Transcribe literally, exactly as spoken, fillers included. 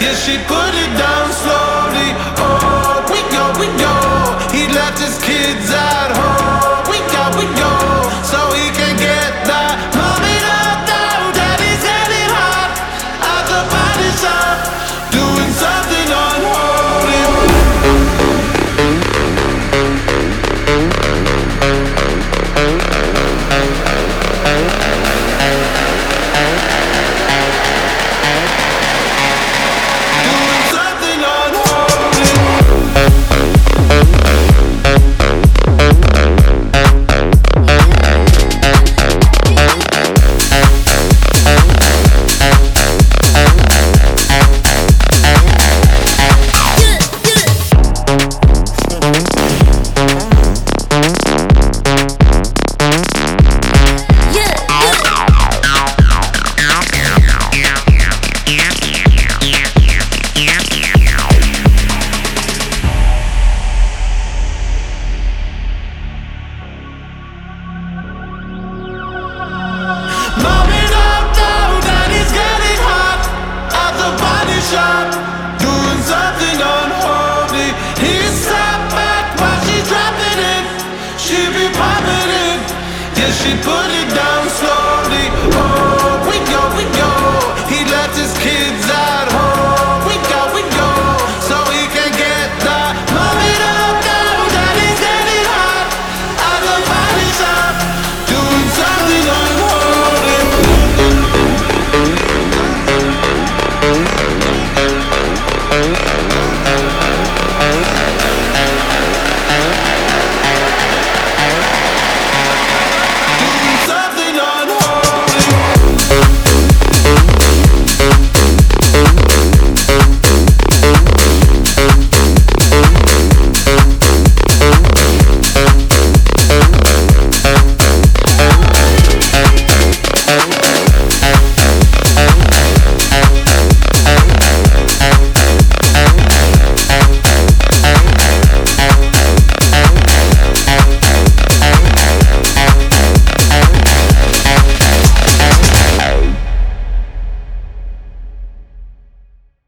Yeah, she put it down slowly. Oh, we go, we go. He left his kids at home. We go, we go. So he can get that. Mommy love now, daddy's getting hot at the body shop, doing something unholy. Doing something unholy. Mommy love now, daddy's getting hot at the body shop, doing something unholy. He sat back while she's dropping it. She be popping it. Yeah, she put it down.